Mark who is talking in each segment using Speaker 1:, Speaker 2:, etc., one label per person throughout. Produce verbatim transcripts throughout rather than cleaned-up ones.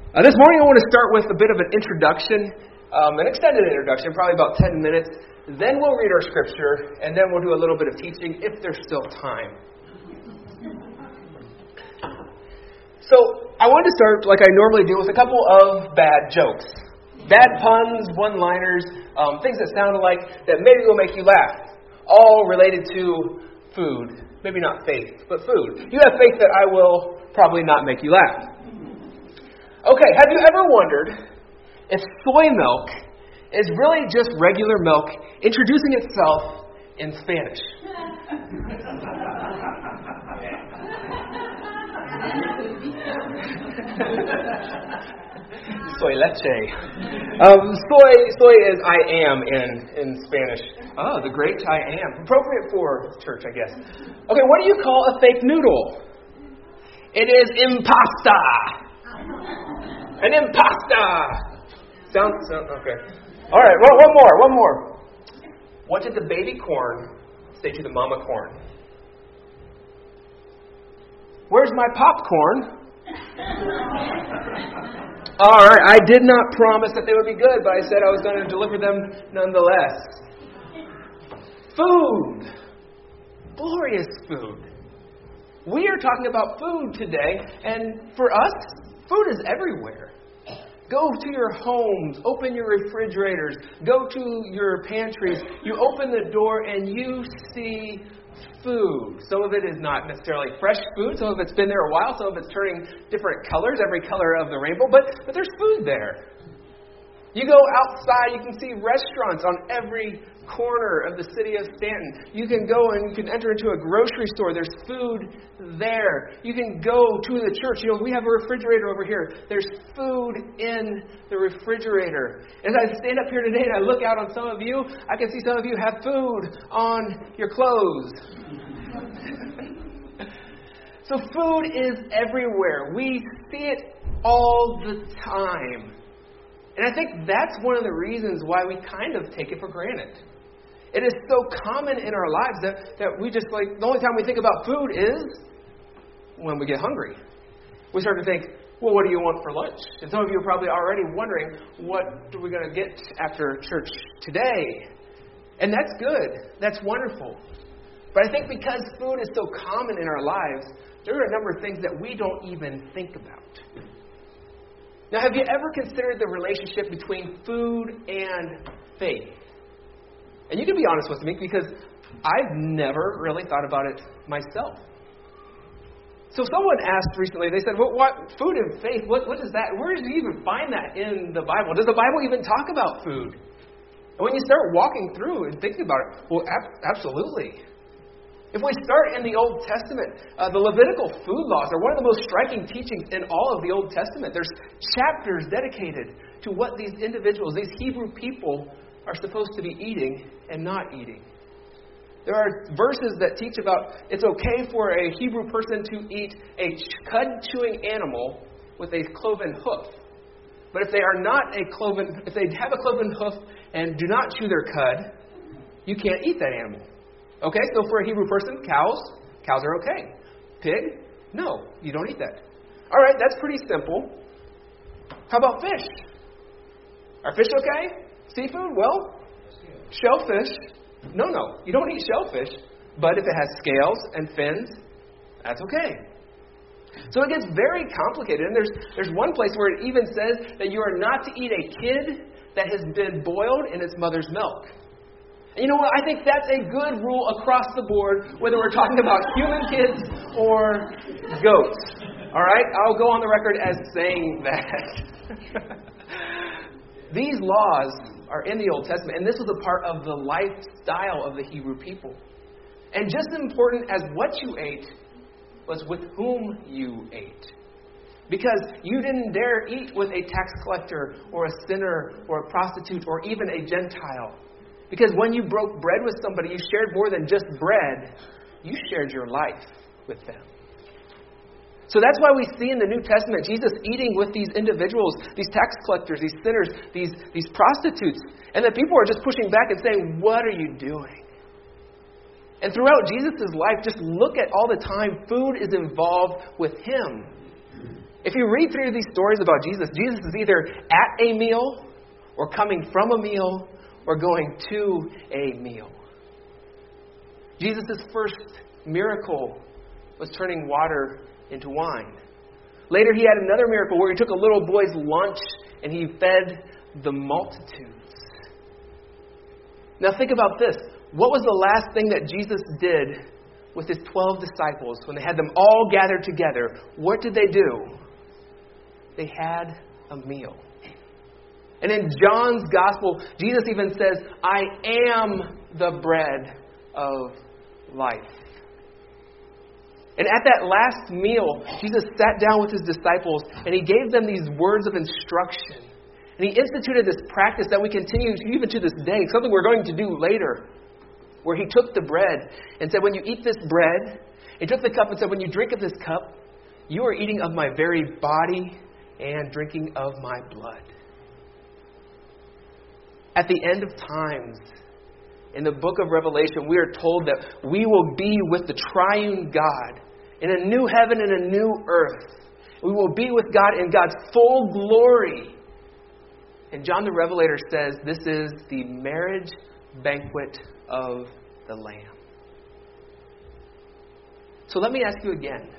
Speaker 1: Uh, this morning I want to start with a bit of an introduction, um, an extended introduction, probably about ten minutes. Then we'll read our scripture, and then we'll do a little bit of teaching if there's still time. So I wanted to start, like I normally do, with a couple of bad jokes. Bad puns, one-liners, um, things that sound alike that maybe will make you laugh. All related to food. Maybe not faith, but food. You have faith that I will probably not make you laugh. Okay, have you ever wondered if soy milk is really just regular milk introducing itself in Spanish? Soy leche. Um, soy, soy is I am in, in Spanish. Oh, the great I am. Appropriate for church, I guess. Okay, what do you call a fake noodle? It is impasta. An impasta. Sounds, sound, okay. All right, well, one more, one more. What did the baby corn say to the mama corn? Where's my popcorn? All right, I did not promise that they would be good, but I said I was going to deliver them nonetheless. Food. Glorious food. We are talking about food today, and for us, food is everywhere. Go to your homes, open your refrigerators, go to your pantries. You open the door and you see food. Some of it is not necessarily fresh food. Some of it's been there a while. Some of it's turning different colors, every color of the rainbow. But, but there's food there. You go outside, you can see restaurants on every corner of the city of Stanton. You can go and you can enter into a grocery store. There's food there. You can go to the church. You know, we have a refrigerator over here. There's food in the refrigerator. As I stand up here today and I look out on some of you, I can see some of you have food on your clothes. So food is everywhere. We see it all the time. And I think that's one of the reasons why we kind of take it for granted. It is so common in our lives that, that we just like, the only time we think about food is when we get hungry. We start to think, well, what do you want for lunch? And some of you are probably already wondering, what are we going to get after church today? And that's good. That's wonderful. But I think because food is so common in our lives, there are a number of things that we don't even think about. Now, have you ever considered the relationship between food and faith? And you can be honest with me because I've never really thought about it myself. So someone asked recently, they said, well, what food and faith, what, what is that? Where do you even find that in the Bible? Does the Bible even talk about food? And when you start walking through and thinking about it, well, ab- absolutely. If we start in the Old Testament, uh, the Levitical food laws are one of the most striking teachings in all of the Old Testament. There's chapters dedicated to what these individuals, these Hebrew people, are supposed to be eating and not eating. There are verses that teach about it's okay for a Hebrew person to eat a cud-chewing animal with a cloven hoof. But if they are not a cloven, if they have a cloven hoof and do not chew their cud, you can't eat that animal. Okay, so for a Hebrew person, cows, cows are okay. Pig, no, you don't eat that. All right, that's pretty simple. How about fish? Are fish okay? Seafood? Well, shellfish. No, no, you don't eat shellfish. But if it has scales and fins, that's okay. So it gets very complicated. And there's there's one place where it even says that you are not to eat a kid that has been boiled in its mother's milk. And you know what? I think that's a good rule across the board, whether we're talking about human kids or goats. All right? I'll go on the record as saying that. These laws are in the Old Testament, and this was a part of the lifestyle of the Hebrew people. And just as important as what you ate was with whom you ate. Because you didn't dare eat with a tax collector or a sinner or a prostitute or even a Gentile. Because when you broke bread with somebody, you shared more than just bread. You shared your life with them. So that's why we see in the New Testament Jesus eating with these individuals, these tax collectors, these sinners, these, these prostitutes. And that people are just pushing back and saying, what are you doing? And throughout Jesus' life, just look at all the time food is involved with him. If you read through these stories about Jesus, Jesus is either at a meal or coming from a meal or going to a meal. Jesus' first miracle was turning water into wine. Later, he had another miracle where he took a little boy's lunch and he fed the multitudes. Now think about this. What was the last thing that Jesus did with his twelve disciples when they had them all gathered together? What did they do? They had a meal. And in John's gospel, Jesus even says, I am the bread of life. And at that last meal, Jesus sat down with his disciples and he gave them these words of instruction. And he instituted this practice that we continue even to this day, something we're going to do later, where he took the bread and said, when you eat this bread, he took the cup and said, when you drink of this cup, you are eating of my very body and drinking of my blood. At the end of times, in the book of Revelation, we are told that we will be with the triune God in a new heaven and a new earth. We will be with God in God's full glory. And John the Revelator says this is the marriage banquet of the Lamb. So let me ask you again.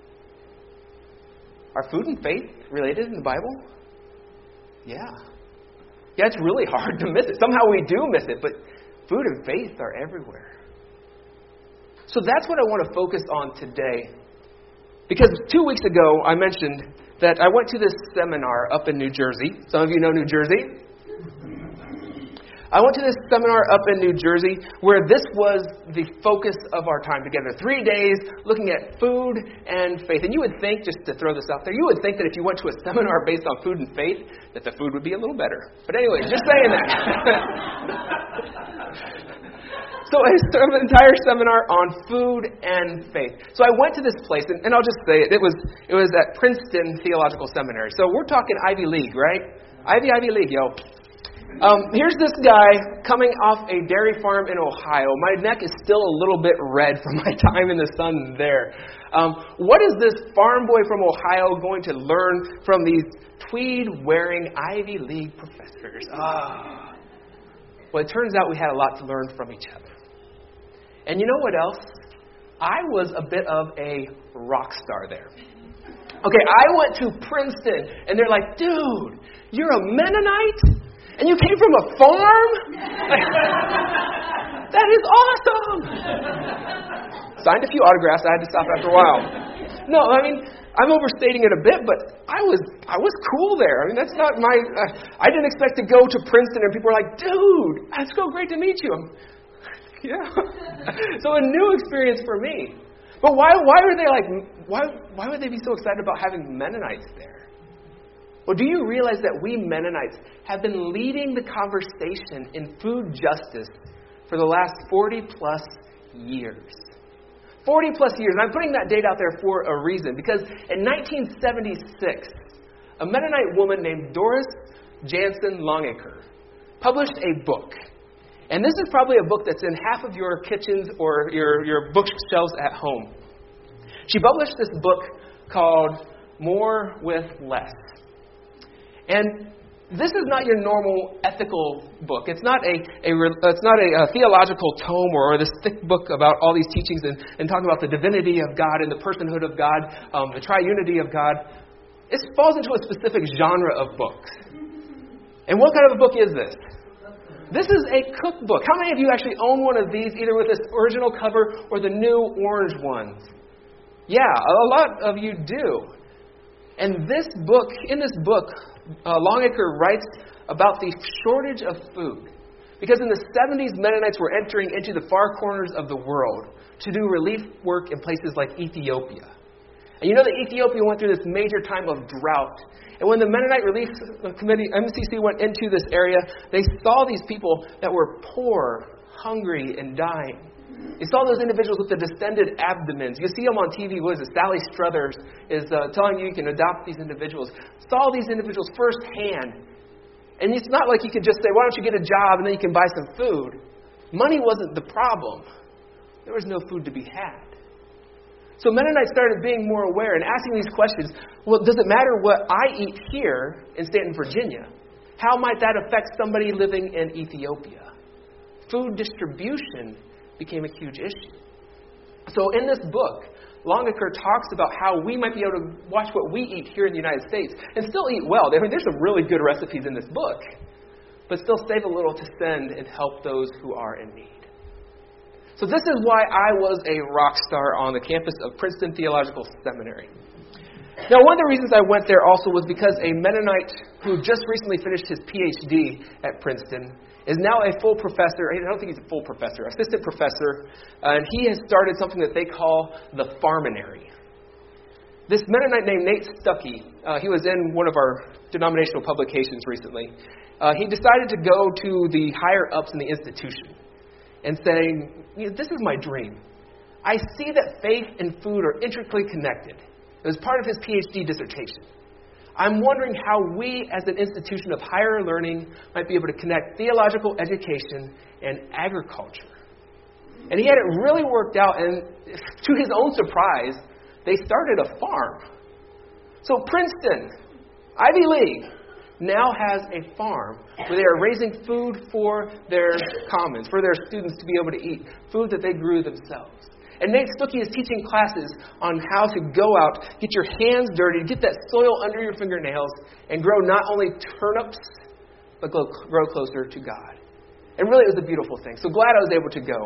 Speaker 1: Are food and faith related in the Bible? Yeah. Yeah, it's really hard to miss it. Somehow we do miss it, but food and faith are everywhere. So that's what I want to focus on today. Because two weeks ago, I mentioned that I went to this seminar up in New Jersey. Some of you know New Jersey. I went to this seminar up in New Jersey where this was the focus of our time together. Three days looking at food and faith. And you would think, just to throw this out there, you would think that if you went to a seminar based on food and faith, that the food would be a little better. But anyway, just saying that. So an entire seminar on food and faith. So I went to this place, and, and I'll just say it. It was it was at Princeton Theological Seminary. So we're talking Ivy League, right? Ivy, Ivy League, yo. Um, here's this guy coming off a dairy farm in Ohio. My neck is still a little bit red from my time in the sun there. Um, what is this farm boy from Ohio going to learn from these tweed-wearing Ivy League professors? Ah. Well, it turns out we had a lot to learn from each other. And you know what else? I was a bit of a rock star there. Okay, I went to Princeton, and they're like, dude, you're a Mennonite? And you came from a farm? That is awesome! Signed a few autographs. I had to stop after a while. No, I mean, I'm overstating it a bit, but I was I was cool there. I mean, that's not my... Uh, I didn't expect to go to Princeton and people were like, dude, it's so great to meet you. I'm, yeah. So a new experience for me. But why why were they like, why why would they be so excited about having Mennonites there? Well, do you realize that we Mennonites have been leading the conversation in food justice for the last forty plus years? forty plus years. And I'm putting that date out there for a reason. Because in nineteen seventy-six, a Mennonite woman named Doris Jansen Longacre published a book. And this is probably a book that's in half of your kitchens or your, your bookshelves at home. She published this book called More with Less. And this is not your normal ethical book. It's not a, a it's not a, a theological tome or, or this thick book about all these teachings and, and talking about the divinity of God and the personhood of God, um, the triunity of God. It falls into a specific genre of books. And what kind of a book is this? This is a cookbook. How many of you actually own one of these, either with this original cover or the new orange ones? Yeah, a lot of you do. And this book, in this book, uh, Longacre writes about the shortage of food. Because in the seventies, Mennonites were entering into the far corners of the world to do relief work in places like Ethiopia. And you know that Ethiopia went through this major time of drought. And when the Mennonite Relief Committee, M C C, went into this area, they saw these people that were poor, hungry, and dying. You saw those individuals with the distended abdomens. You see them on T V. What is it? Sally Struthers is uh, telling you you can adopt these individuals. Saw these individuals firsthand. And it's not like you could just say, why don't you get a job and then you can buy some food. Money wasn't the problem. There was no food to be had. So Mennonites started being more aware and asking these questions. Well, does it matter what I eat here in Stanton, Virginia? How might that affect somebody living in Ethiopia? Food distribution became a huge issue. So in this book, Longaker talks about how we might be able to watch what we eat here in the United States and still eat well. I mean, there's some really good recipes in this book, but still save a little to send and help those who are in need. So this is why I was a rock star on the campus of Princeton Theological Seminary. Now, one of the reasons I went there also was because a Mennonite who just recently finished his P H D at Princeton is now a full professor. I don't think he's a full professor, assistant professor, uh, and he has started something that they call the Farminary. This Mennonite named Nate Stuckey, uh, he was in one of our denominational publications recently. Uh, he decided to go to the higher ups in the institution and saying, you know, this is my dream. I see that faith and food are intricately connected. It was part of his P H D dissertation. I'm wondering how we as an institution of higher learning might be able to connect theological education and agriculture. And he had it really worked out, and to his own surprise, they started a farm. So Princeton, Ivy League, now has a farm where they are raising food for their commons, for their students to be able to eat, food that they grew themselves. And Nate Stuckey is teaching classes on how to go out, get your hands dirty, get that soil under your fingernails, and grow not only turnips, but grow closer to God. And really, it was a beautiful thing. So glad I was able to go.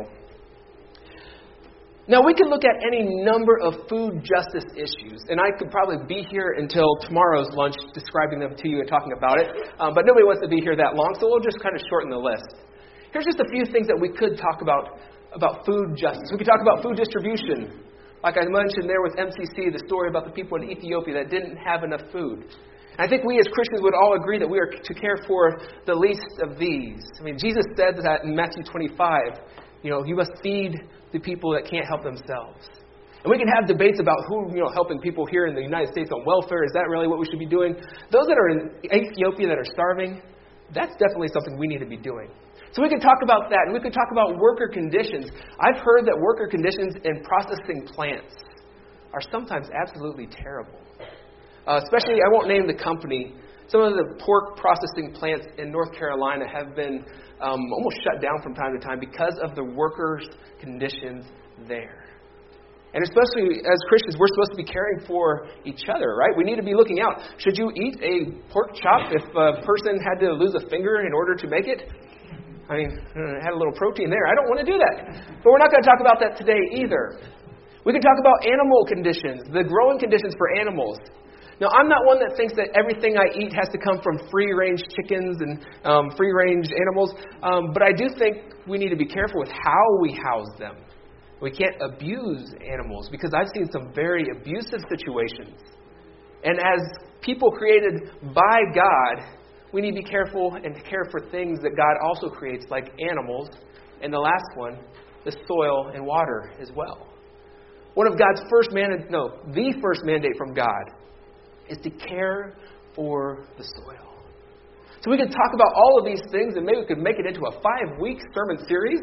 Speaker 1: Now, we could look at any number of food justice issues, and I could probably be here until tomorrow's lunch describing them to you and talking about it, um, but nobody wants to be here that long, so we'll just kind of shorten the list. Here's just a few things that we could talk about about food justice. We could talk about food distribution. Like I mentioned there with M C C, the story about the people in Ethiopia that didn't have enough food. And I think we as Christians would all agree that we are to care for the least of these. I mean, Jesus said that in Matthew twenty-five, you know, you must feed the people that can't help themselves. And we can have debates about who, you know, helping people here in the United States on welfare. Is that really what we should be doing? Those that are in Ethiopia that are starving, that's definitely something we need to be doing. So we could talk about that, and we could talk about worker conditions. I've heard that worker conditions in processing plants are sometimes absolutely terrible. Uh, especially, I won't name the company. Some of the pork processing plants in North Carolina have been um, almost shut down from time to time because of the workers' conditions there. And especially as Christians, we're supposed to be caring for each other, right? We need to be looking out. Should you eat a pork chop if a person had to lose a finger in order to make it? I mean, it had a little protein there. I don't want to do that. But we're not going to talk about that today either. We can talk about animal conditions, the growing conditions for animals. Now, I'm not one that thinks that everything I eat has to come from free-range chickens and um, free-range animals. Um, but I do think we need to be careful with how we house them. We can't abuse animals because I've seen some very abusive situations. And as people created by God, we need to be careful and care for things that God also creates, like animals. And the last one, the soil and water as well. One of God's first mandate, no, the first mandate from God is to care for the soil. So we could talk about all of these things, and maybe we could make it into a five-week sermon series.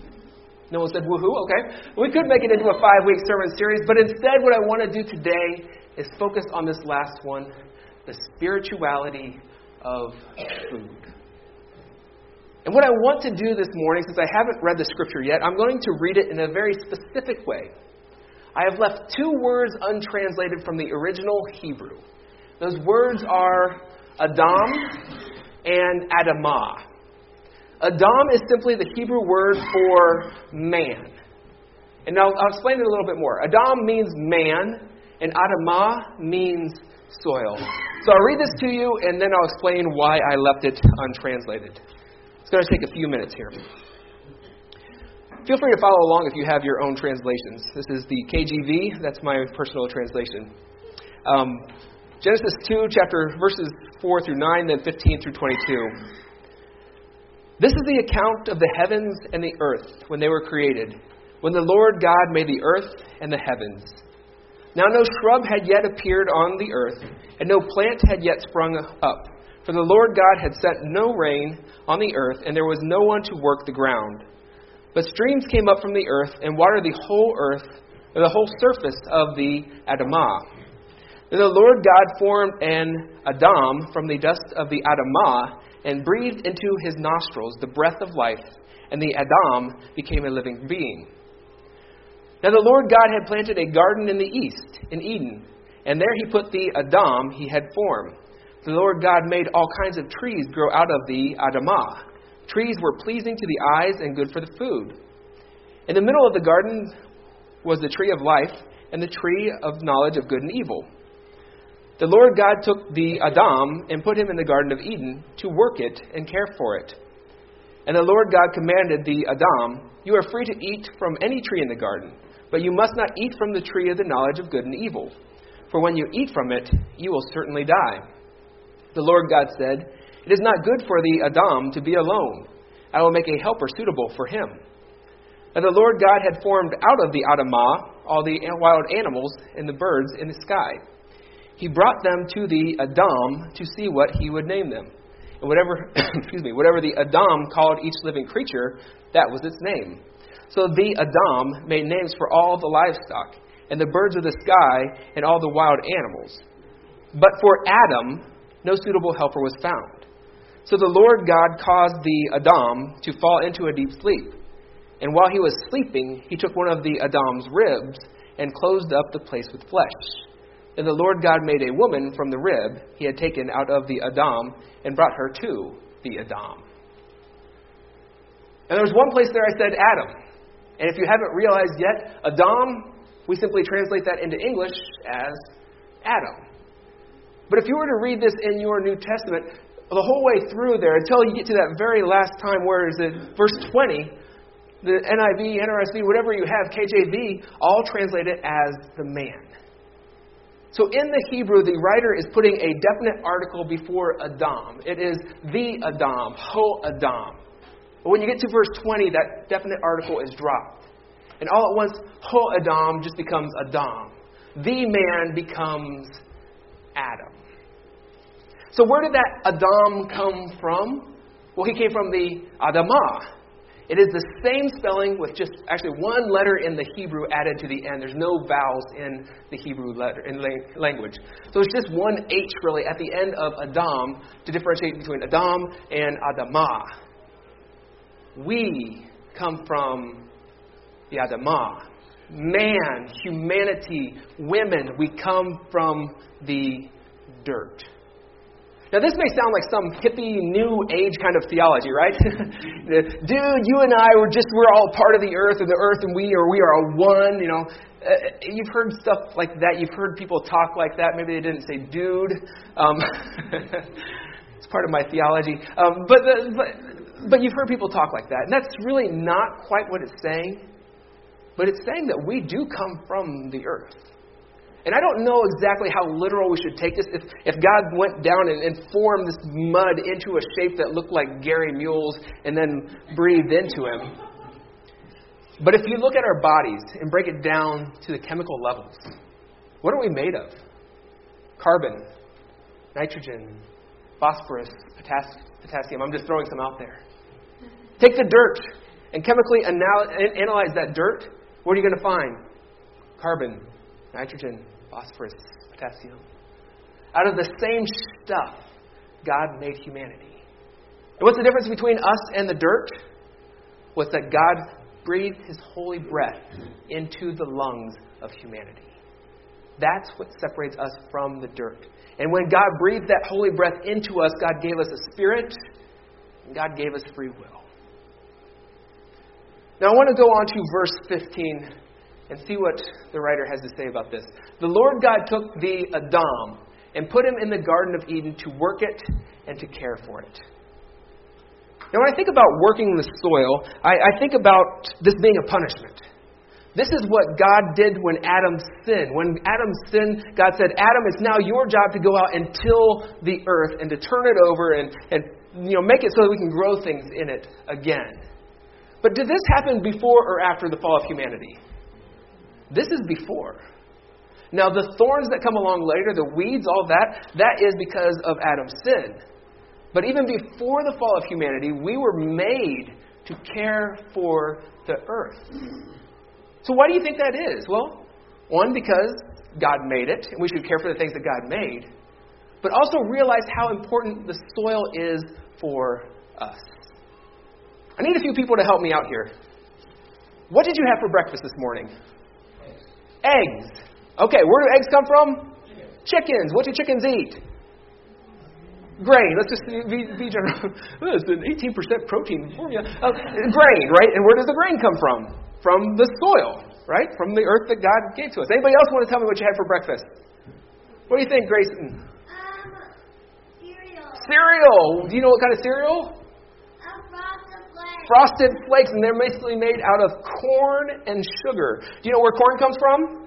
Speaker 1: No one said woohoo, okay. We could make it into a five-week sermon series, but instead what I want to do today is focus on this last one, the spirituality of food. And what I want to do this morning, since I haven't read the scripture yet, I'm going to read it in a very specific way. I have left two words untranslated from the original Hebrew. Those words are Adam and Adamah. Adam is simply the Hebrew word for man. And now I'll explain it a little bit more. Adam means man, and Adamah means soil. So I'll read this to you, and then I'll explain why I left it untranslated. It's going to take a few minutes here. Feel free to follow along if you have your own translations. This is the K J V. That's my personal translation. Um, Genesis two, chapter verses four through nine, then fifteen through twenty-two. This is the account of the heavens and the earth when they were created, when the Lord God made the earth and the heavens. Now no shrub had yet appeared on the earth, and no plant had yet sprung up. For the Lord God had sent no rain on the earth, and there was no one to work the ground. But streams came up from the earth, and watered the whole earth the whole surface of the Adamah. Then the Lord God formed an Adam from the dust of the Adamah and breathed into his nostrils the breath of life, and the Adam became a living being. Now the Lord God had planted a garden in the east, in Eden, and there he put the Adam he had formed. The Lord God made all kinds of trees grow out of the Adamah. Trees were pleasing to the eyes and good for the food. In the middle of the garden was the tree of life and the tree of knowledge of good and evil. The Lord God took the Adam and put him in the Garden of Eden to work it and care for it. And the Lord God commanded the Adam, "You are free to eat from any tree in the garden, but you must not eat from the tree of the knowledge of good and evil. For when you eat from it, you will certainly die." The Lord God said, "It is not good for the Adam to be alone. I will make a helper suitable for him." And the Lord God had formed out of the Adamah all the wild animals and the birds in the sky. He brought them to the Adam to see what he would name them. And whatever, excuse me, whatever the Adam called each living creature, that was its name. So the Adam made names for all the livestock, and the birds of the sky, and all the wild animals. But for Adam, no suitable helper was found. So the Lord God caused the Adam to fall into a deep sleep. And while he was sleeping, he took one of the Adam's ribs and closed up the place with flesh. Then the Lord God made a woman from the rib he had taken out of the Adam and brought her to the Adam. And there was one place there I said Adam. And if you haven't realized yet, Adam, we simply translate that into English as Adam. But if you were to read this in your New Testament, the whole way through there, until you get to that very last time, where is it? Verse twenty, the N I V, N R S V, whatever you have, K J V, all translate it as the man. So in the Hebrew, the writer is putting a definite article before Adam. It is the Adam, Ho Adam. But when you get to verse twenty, that definite article is dropped. And all at once, Ho Adam just becomes Adam. The man becomes Adam. So where did that Adam come from? Well, he came from the Adamah. It is the same spelling with just actually one letter in the Hebrew added to the end. There's no vowels in the Hebrew letter in language. So it's just one H really at the end of Adam to differentiate between Adam and Adamah. We come from the Adamah. Man, humanity, women, we come from the dirt. Now, this may sound like some hippie, new age kind of theology, right? Dude, you and I, we're just, we're all part of the earth, and the earth and we, or we are a one, you know. Uh, you've heard stuff like that. You've heard people talk like that. Maybe they didn't say dude. Um, it's part of my theology. Um, but, the, but, but you've heard people talk like that. And that's really not quite what it's saying. But it's saying that we do come from the earth. And I don't know exactly how literal we should take this. If, if God went down and, and formed this mud into a shape that looked like Gary Mule's and then breathed into him. But if you look at our bodies and break it down to the chemical levels, what are we made of? Carbon, nitrogen, phosphorus, potass- potassium. I'm just throwing some out there. Take the dirt and chemically anal- analyze that dirt. What are you going to find? Carbon, nitrogen, phosphorus, potassium. Out of the same stuff, God made humanity. And what's the difference between us and the dirt? Was that God breathed His holy breath into the lungs of humanity. That's what separates us from the dirt. And when God breathed that holy breath into us, God gave us a spirit, and God gave us free will. Now I want to go on to verse fifteen and see what the writer has to say about this. The Lord God took the Adam and put him in the Garden of Eden to work it and to care for it. Now when I think about working the soil, I, I think about this being a punishment. This is what God did when Adam sinned. When Adam sinned, God said, Adam, it's now your job to go out and till the earth and to turn it over and, and you know, make it so that we can grow things in it again. But did this happen before or after the fall of humanity? This is before. Now, the thorns that come along later, the weeds, all that, that is because of Adam's sin. But even before the fall of humanity, we were made to care for the earth. So why do you think that is? Well, One, because God made it, and we should care for the things that God made. But also realize how important the soil is for us. I need a few people to help me out here. What did you have for breakfast this morning? Eggs. Eggs. Okay, where do eggs come from? Chickens. Chickens. What do chickens eat? Grain. Let's just be, be general. It's an eighteen percent protein formula. Uh, grain, right? And where does the grain come from? From the soil, right? From the earth that God gave to us. Anybody else want to tell me what you had for breakfast? What do you think, Grayson?
Speaker 2: Um, cereal.
Speaker 1: Cereal. Do you know what kind of cereal?
Speaker 2: Um, frosted flakes.
Speaker 1: Frosted flakes, and they're basically made out of corn and sugar. Do you know where corn comes from?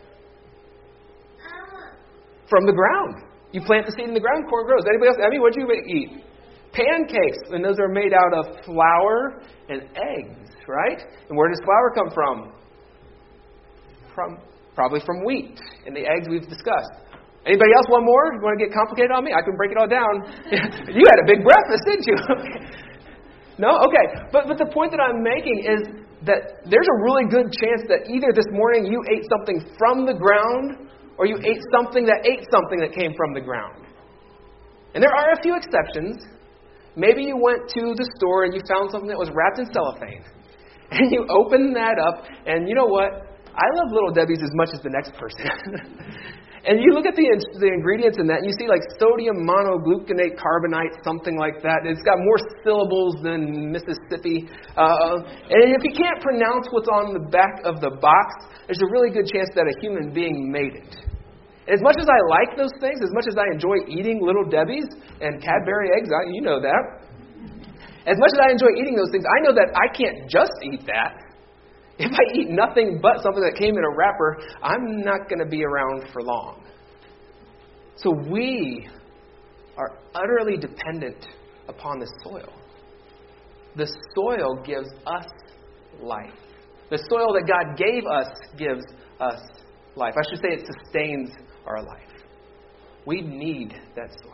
Speaker 2: Um,
Speaker 1: From the ground. You plant the seed in the ground, corn grows. Anybody else? Abby, what do you eat? Pancakes, and those are made out of flour and eggs, right? And where does flour come from? From probably from wheat, and the eggs we've discussed. Anybody else want more? You want to get complicated on me? I can break it all down. You had a big breakfast, didn't you? No? Okay. But, but the point that I'm making is that there's a really good chance that either this morning you ate something from the ground or you ate something that ate something that came from the ground. And there are a few exceptions. Maybe you went to the store and you found something that was wrapped in cellophane. And you opened that up, and you know what? I love Little Debbie's as much as the next person. And you look at the the ingredients in that, and you see like sodium monogluconate carbonate, something like that. It's got more syllables than Mississippi. Uh, and if you can't pronounce what's on the back of the box, there's a really good chance that a human being made it. As much as I like those things, as much as I enjoy eating Little Debbie's and Cadbury eggs, I, you know that. As much as I enjoy eating those things, I know that I can't just eat that. If I eat nothing but something that came in a wrapper, I'm not going to be around for long. So we are utterly dependent upon the soil. The soil gives us life. The soil that God gave us gives us life. I should say it sustains our life. We need that soil.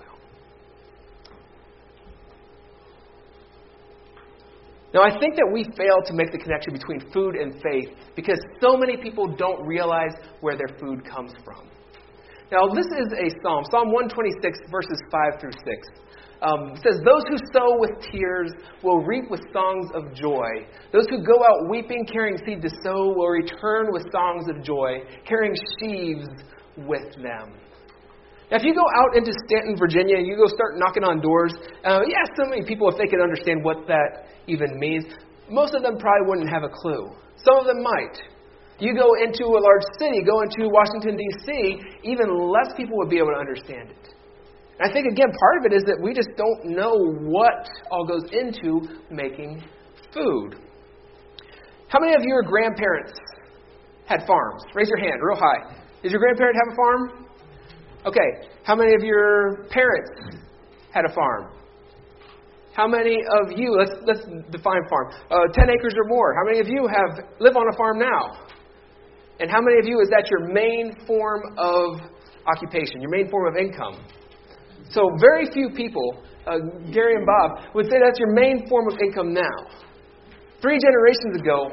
Speaker 1: Now, I think that we fail to make the connection between food and faith because so many people don't realize where their food comes from. Now, this is a psalm, Psalm one twenty-six, verses five through six. Um, it says, "Those who sow with tears will reap with songs of joy. Those who go out weeping, carrying seed to sow, will return with songs of joy, carrying sheaves with them." Now, if you go out into Stanton, Virginia, you go start knocking on doors, uh, yeah, so many people, if they could understand what that even means, most of them probably wouldn't have a clue. Some of them might. You go into a large city, go into Washington, D C, even less people would be able to understand it. And I think, again, part of it is that we just don't know what all goes into making food. How many of your grandparents had farms? Raise your hand real high. Did your grandparent have a farm? Okay. How many of your parents had a farm? How many of you, let's let's define farm, uh, ten acres or more. How many of you have live on a farm now? And how many of you is that your main form of occupation, your main form of income? So very few people, uh, Gary and Bob, would say that's your main form of income now. Three generations ago,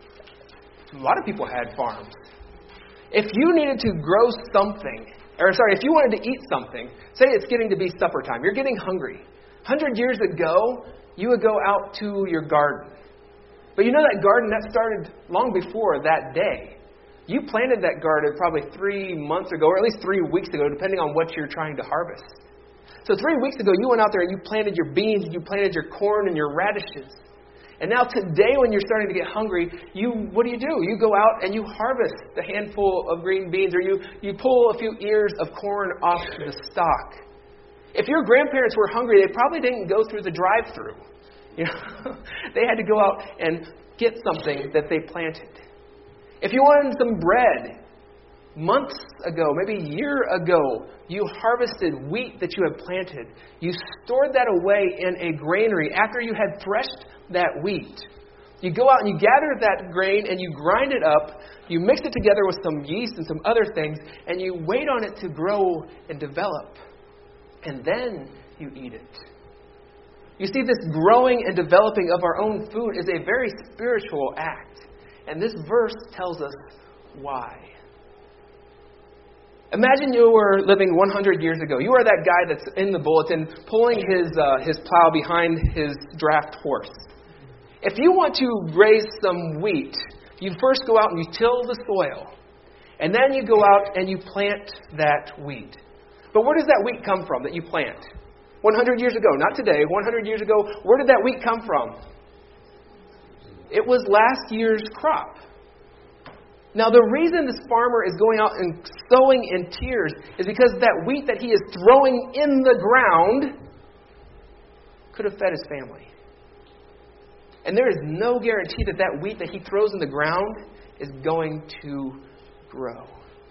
Speaker 1: a lot of people had farms. If you needed to grow something, or sorry, if you wanted to eat something, say it's getting to be supper time, you're getting hungry. A hundred years ago, you would go out to your garden. But you know that garden, that started long before that day. You planted that garden probably three months ago, or at least three weeks ago, depending on what you're trying to harvest. So three weeks ago, you went out there and you planted your beans, and you planted your corn and your radishes. And now today, when you're starting to get hungry, you what do you do? You go out and you harvest a handful of green beans, or you, you pull a few ears of corn off the stalk. If your grandparents were hungry, they probably didn't go through the drive-through. You know, they had to go out and get something that they planted. If you wanted some bread, months ago, maybe a year ago, you harvested wheat that you had planted. You stored that away in a granary after you had threshed that wheat. You go out and you gather that grain and you grind it up. You mix it together with some yeast and some other things, and you wait on it to grow and develop. And then you eat it. You see, this growing and developing of our own food is a very spiritual act. And this verse tells us why. Imagine you were living one hundred years ago. You are that guy that's in the bulletin pulling his uh, his plow behind his draft horse. If you want to raise some wheat, you first go out and you till the soil. And then you go out and you plant that wheat. But where does that wheat come from that you plant? one hundred years ago, not today, one hundred years ago, where did that wheat come from? It was last year's crop. Now, the reason this farmer is going out and sowing in tears is because that wheat that he is throwing in the ground could have fed his family. And there is no guarantee that that wheat that he throws in the ground is going to grow.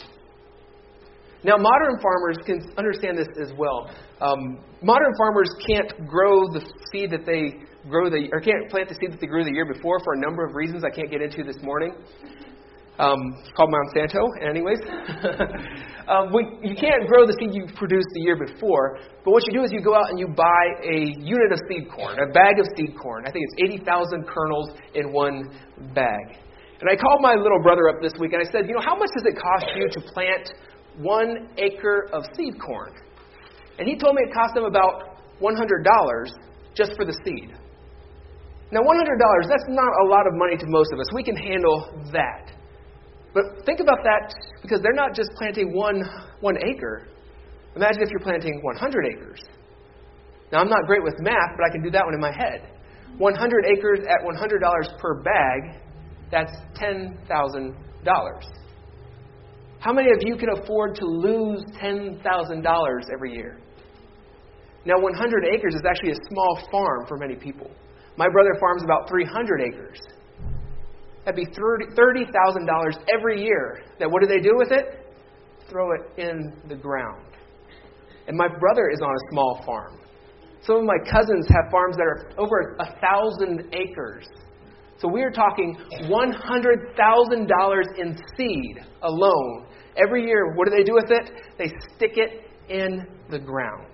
Speaker 1: Now, modern farmers can understand this as well. Um, modern farmers can't grow the seed that they grow the, or can't plant the seed that they grew the year before for a number of reasons I can't get into this morning. Um, it's called Monsanto, anyways. um, we, you can't grow the seed you produced the year before, but what you do is you go out and you buy a unit of seed corn, a bag of seed corn. I think it's eighty thousand kernels in one bag. And I called my little brother up this week and I said, you know, how much does it cost you to plant one acre of seed corn? And he told me it cost him about one hundred dollars just for the seed. Now, one hundred dollars, that's not a lot of money to most of us. We can handle that. But think about that, because they're not just planting one one acre. Imagine if you're planting one hundred acres. Now, I'm not great with math, but I can do that one in my head. one hundred acres at one hundred dollars per bag, that's ten thousand dollars. How many of you can afford to lose ten thousand dollars every year? Now, one hundred acres is actually a small farm for many people. My brother farms about three hundred acres. That'd be thirty thousand dollars every year. Now, what do they do with it? Throw it in the ground. And my brother is on a small farm. Some of my cousins have farms that are over a thousand acres. So we are talking one hundred thousand dollars in seed alone. Every year, what do they do with it? They stick it in the ground.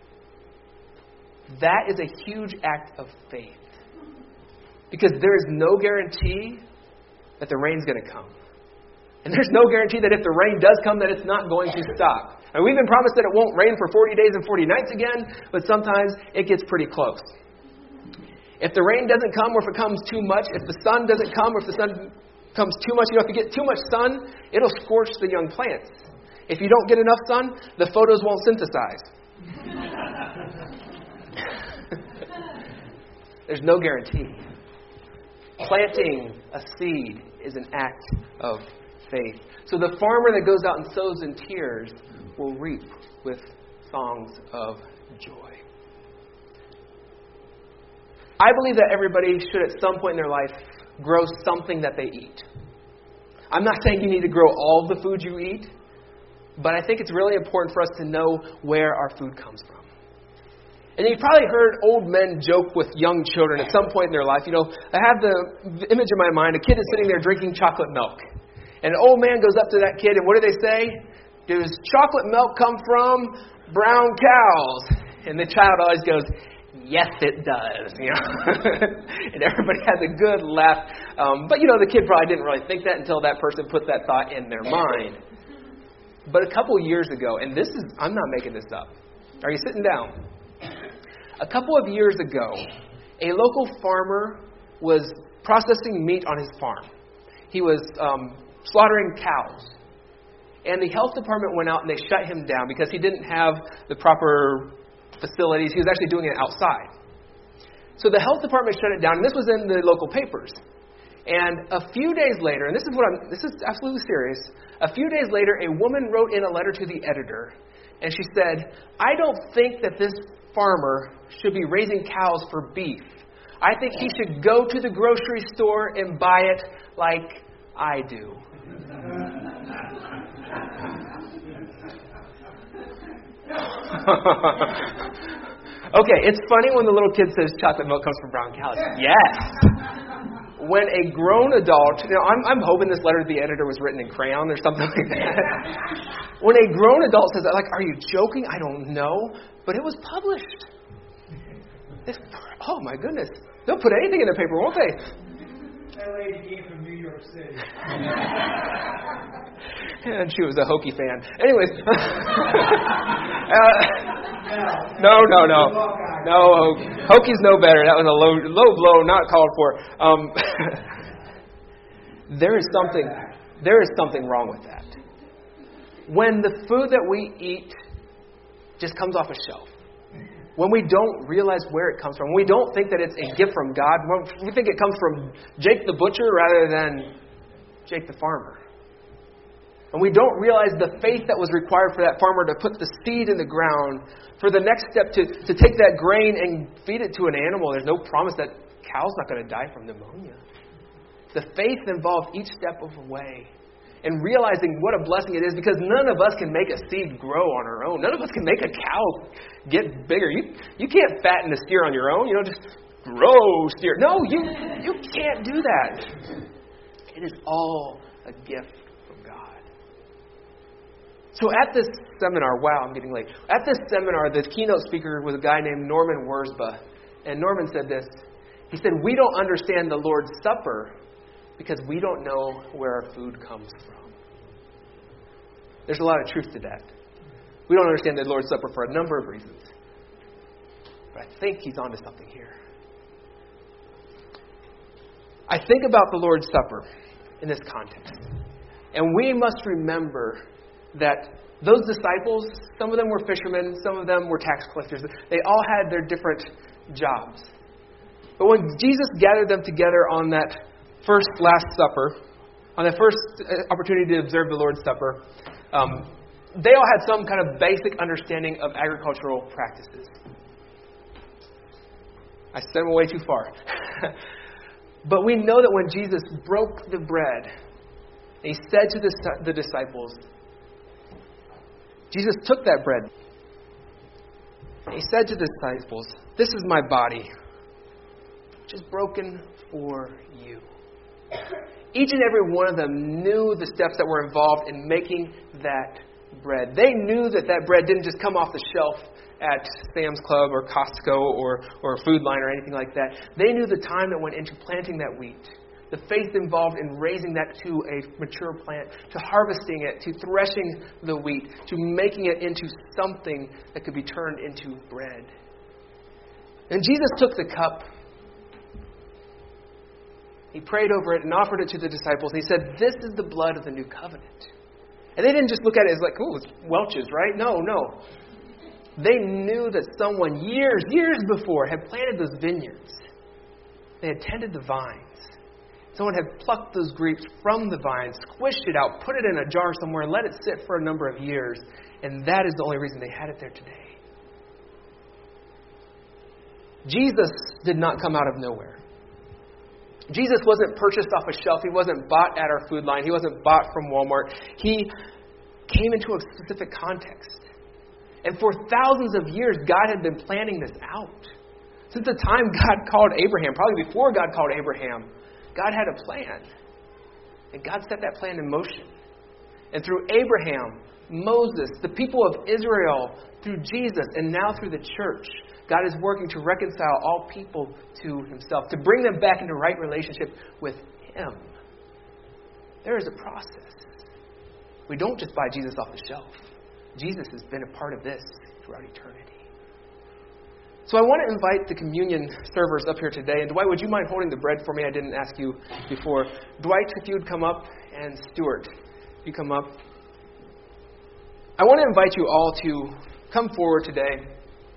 Speaker 1: That is a huge act of faith. Because there is no guarantee that the rain's going to come. And there's no guarantee that if the rain does come, that it's not going to stop. And we've been promised that it won't rain for forty days and forty nights again, but sometimes it gets pretty close. If the rain doesn't come, or if it comes too much, if the sun doesn't come, or if the sun comes too much, you know, if you get too much sun, it'll scorch the young plants. If you don't get enough sun, the photos won't synthesize. There's no guarantee. Planting a seed is an act of faith. So the farmer that goes out and sows in tears will reap with songs of joy. I believe that everybody should at some point in their life grow something that they eat. I'm not saying you need to grow all the food you eat, but I think it's really important for us to know where our food comes from. And you've probably heard old men joke with young children at some point in their life. You know, I have the image in my mind, a kid is sitting there drinking chocolate milk. And an old man goes up to that kid, and what do they say? Does chocolate milk come from brown cows? And the child always goes, yes, it does. You know, and everybody has a good laugh. Um, but, you know, the kid probably didn't really think that until that person put that thought in their mind. But a couple years ago, and this is, I'm not making this up. Are you sitting down? A couple of years ago, a local farmer was processing meat on his farm. He was um, slaughtering cows. And the health department went out and they shut him down because he didn't have the proper facilities. He was actually doing it outside. So the health department shut it down, and this was in the local papers. And a few days later, and this is what I'm, this is absolutely serious. A few days later, a woman wrote in a letter to the editor, and she said, I don't think that this farmer should be raising cows for beef. I think he should go to the grocery store and buy it like I do. Okay, it's funny when the little kid says chocolate milk comes from brown cows. Yes. When a grown adult, you know, I'm, I'm hoping this letter to the editor was written in crayon or something like that. When a grown adult says that, like, are you joking? I don't know. But it was published. This, oh, my goodness. They'll put anything in the paper, won't they?
Speaker 3: That lady came from New York City.
Speaker 1: And she was a Hokie fan. Anyways. uh, no, no, no. No, Hokie's no better. That was a low low blow, not called for. Um, there is something there is something wrong with that. When the food that we eat just comes off a shelf, when we don't realize where it comes from, when we don't think that it's a gift from God, when we think it comes from Jake the butcher rather than Jake the farmer. And we don't realize the faith that was required for that farmer to put the seed in the ground, for the next step to, to take that grain and feed it to an animal. There's no promise that cow's not going to die from pneumonia. The faith involved each step of the way. And realizing what a blessing it is, because none of us can make a seed grow on our own. None of us can make a cow get bigger. You you can't fatten a steer on your own. You know, just grow steer. No, you you can't do that. It is all a gift from God. So at this seminar, wow, I'm getting late. At this seminar, the keynote speaker was a guy named Norman Wurzba. And Norman said this. He said, "We don't understand the Lord's Supper because we don't know where our food comes from." There's a lot of truth to that. We don't understand the Lord's Supper for a number of reasons. But I think he's onto something here. I think about the Lord's Supper in this context. And we must remember that those disciples, some of them were fishermen, some of them were tax collectors. They all had their different jobs. But when Jesus gathered them together on that first Last Supper, on the first opportunity to observe the Lord's Supper, um, they all had some kind of basic understanding of agricultural practices. I said them way too far. But we know that when Jesus broke the bread, he said to the, the disciples, Jesus took that bread, and he said to the disciples, "This is my body, which is broken for you." Each and every one of them knew the steps that were involved in making that bread. They knew that that bread didn't just come off the shelf at Sam's Club or Costco or, or Food Line or anything like that. They knew the time that went into planting that wheat, the faith involved in raising that to a mature plant, to harvesting it, to threshing the wheat, to making it into something that could be turned into bread. And Jesus took the cup. He prayed over it and offered it to the disciples. And he said, "This is the blood of the new covenant." And they didn't just look at it as like, "Oh, it's Welch's, right?" No, no. They knew that someone years, years before had planted those vineyards. They had tended the vines. Someone had plucked those grapes from the vines, squished it out, put it in a jar somewhere, and let it sit for a number of years. And that is the only reason they had it there today. Jesus did not come out of nowhere. Jesus wasn't purchased off a shelf. He wasn't bought at our Food Line. He wasn't bought from Walmart. He came into a specific context. And for thousands of years, God had been planning this out. Since the time God called Abraham, probably before God called Abraham, God had a plan. And God set that plan in motion. And through Abraham, Moses, the people of Israel, through Jesus, and now through the church, God is working to reconcile all people to himself, to bring them back into right relationship with him. There is a process. We don't just buy Jesus off the shelf. Jesus has been a part of this throughout eternity. So I want to invite the communion servers up here today. And Dwight, would you mind holding the bread for me? I didn't ask you before. Dwight, if you would come up, and Stuart, you come up. I want to invite you all to come forward today.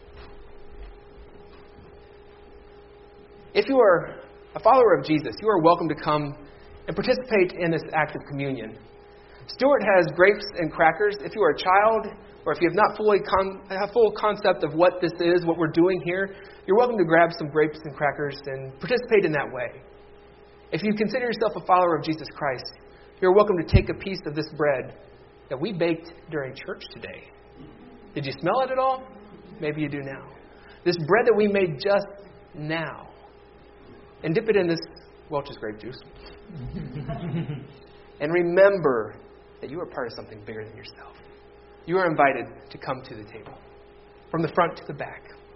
Speaker 1: If you are a follower of Jesus, you are welcome to come and participate in this act of communion. Stuart has grapes and crackers. If you are a child, or if you have not fully con- have full concept of what this is, what we're doing here, you're welcome to grab some grapes and crackers and participate in that way. If you consider yourself a follower of Jesus Christ, you're welcome to take a piece of this bread that we baked during church today. Did you smell it at all? Maybe you do now. This bread that we made just now. And dip it in this Welch's grape juice. And remember that you are part of something bigger than yourself. You are invited to come to the table, from the front to the back.